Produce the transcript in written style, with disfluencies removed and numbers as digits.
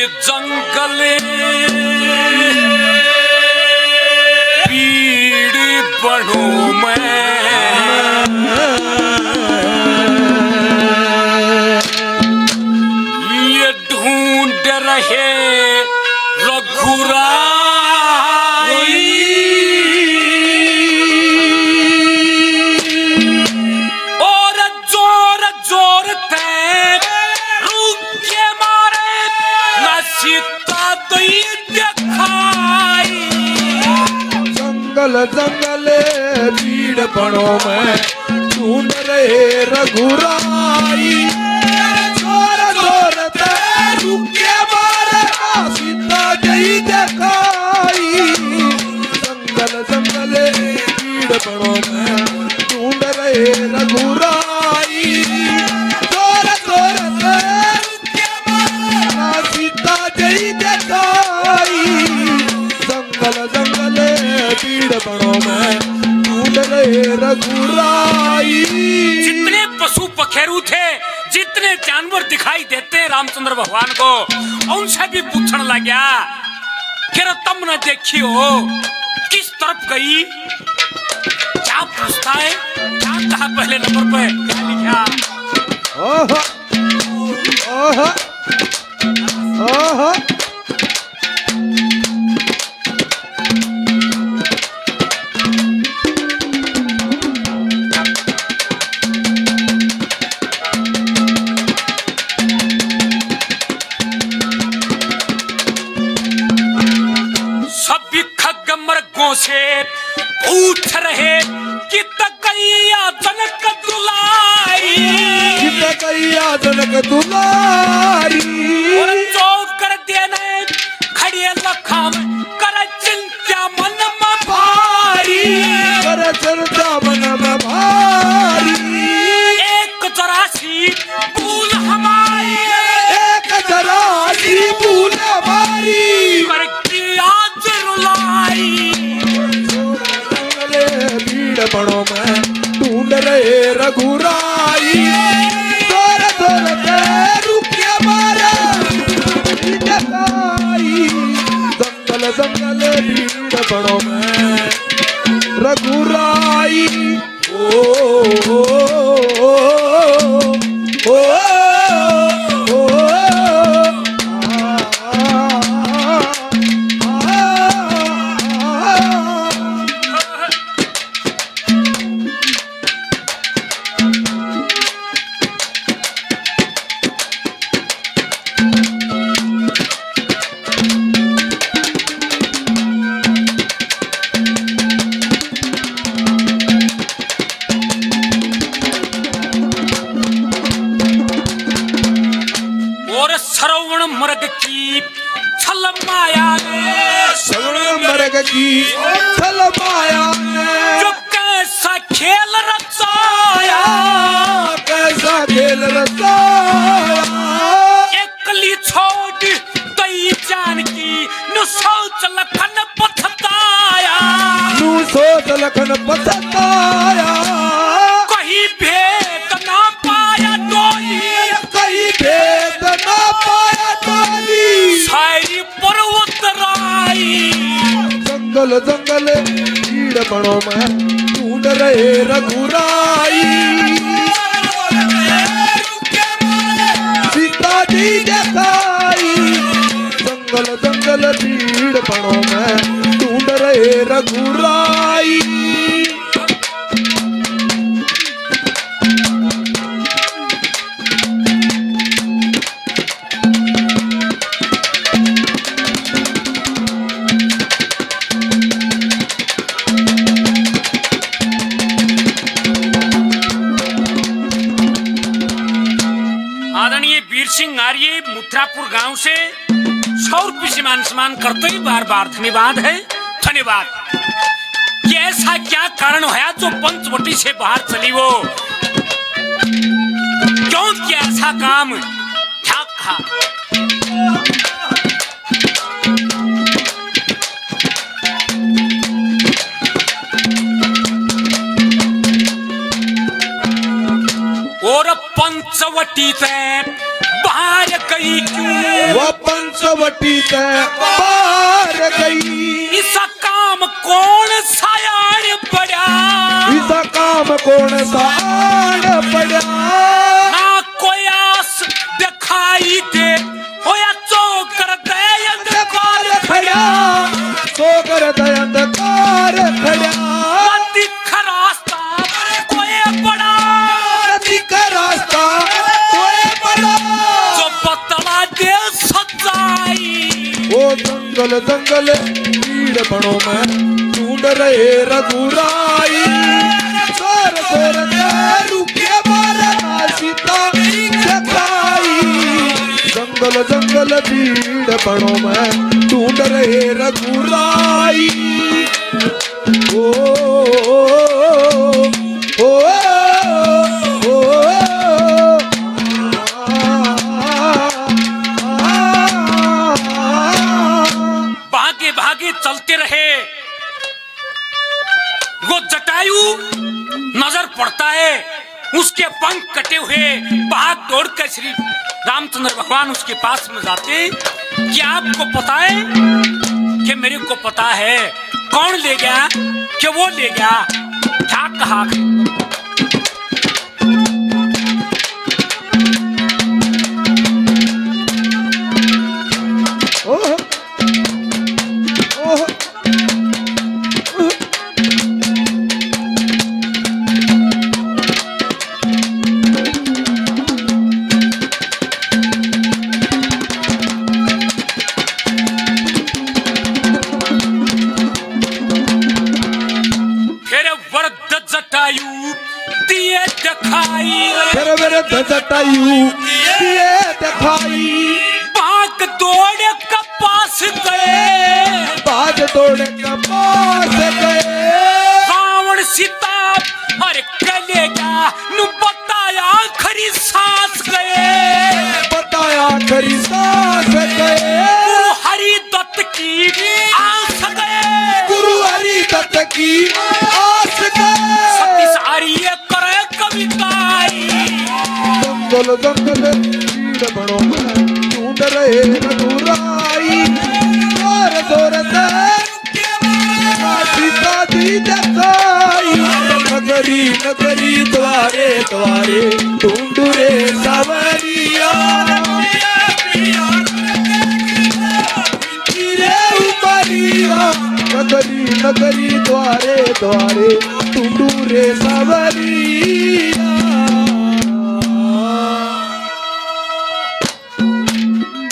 जंगले पीड़ बढ़ूं मैं, ये ढूंढ रहे रघुराई और जोर जोर ते रूप के मारे न सीता दई दिखाई। जंगल जंगल भीड़ पड़ो में ढूंढ रहे रघुराई, जोर जोर ते रूप के मारे न सीता दई दिखाई। जंगल जंगल भीड़ पड़ो में ढूंढ रहे रघुराई, जोर जोर से सीता जई दिखाई। जंगल जंगल भीड़ बड़ों में ढूंढ रहे रघुराई। जितने पशु पखेरु थे, जितने जानवर दिखाई देते रामचंद्र भगवान को, उनसे भी पूछने लगा कि तुम न देखी हो किस तरफ गई, क्या पूछता है, क्या कहा पहले नंबर पे, क्या लिखा। ओहो ओहो ओहो सभी खग मृगों से पूछ रहे कि तकैया जनक दुलारी, गैया जनक दुलारी। और चौकर देने खड़े लखाम कर चिंता मन में भारी, कर चर्चा मन में भारी। एक 84 भूल हमारी, एक जरासी भूल हमारी, करके आज रुलाई। भीड़ बड़ों में ढूंढ रहे रघुराई, जोर जोर से रुकिया मारे दिखाई। जंगल जंगल भीड़ बड़ों में रघुराई। ओ ओ ओ ओ ओ और श्रवण मृग की छल माया ने, श्रवण मृग की छल माया ने, जो कैसा खेल रचाया, कैसा खेल रचाया। एकली छोड़ दई जान की नु सोच लखन पछताया, नू सोच लखन पछताया। कहीं भेद ना पाया डोली, कहीं भेद न पाया डोली, सारी पर्वत राई। जंगल जंगल भीड़ बड़ों में ढूंढ रहे रघुराई, सीता जी दिखाई। जंगल जंगल भीड़ बड़ों में ढूंढ रहे रघुराई। आदरणीय वीर सिंह आर्य मुद्रापुर गांव से 100 रुपये से मान सम्मान करते ही बार बार धन्यवाद है, धन्यवाद। कि ऐसा क्या कारण है जो पंचवटी से बाहर चली वो, क्यों किया ऐसा काम, क्या कहा। और पंचवटी से बाहर गई क्यों? वो पंचवटी ते बाहर गई। इसका काम कौन सायाड़ पड़ा? इसका काम कौन सा आड़ पड़ा? ना कोई आस दिखाई दे होया चौकर दे अंधकार खड़ा। चौकर दे अंधकार खड़ा। दिख रास्ता कोई बड़ा, दिख रास्ता कोई बड़ा, जो बतला दे सच्चाई। वो जंगल जंगल भीड़ बड़ों में ढूंढ रहे रघुराई। जोर जोर से रुके मारना सीता दिखाई। जंगल जंगल भीड़ बड़ों में ढूंढ रहे रघुराई। ओ ओ ओ भागे भागे चलते रहे। वो जटायु नजर पड़ता है, उसके पंख कटे हुए। भाग दौड़ कर श्री रामचंद्र भगवान उसके पास में जाते। क्या आपको पता है? कि मेरे को पता है। कौन ले गया? कि वो ले गया। क्या कहा? ओह ओह जटायु दिए दिखाई। फिर जटायु दिए दिखाई। भाग दौड़ के पास गए। भाग दौड़ के पास गए। रावण सीता अरे कलेगा नु बताया खरी सांस गए। बताया खरी सांस गए। गुरु हरि दत्त की आस गए। गुरु हरि दत्त की आस गए। सती सारी ये करे कविताई। जंगल जंगल भीड़ बड़ों में ढूंढ रहे रघुराई। जोर जोर से सीता दी दिखाई। नगरी नगरी द्वारे द्वारे ढूंढ रे सावरिया। नगरी नगरी द्वारे द्वारे ढूंढ रे सावरिया।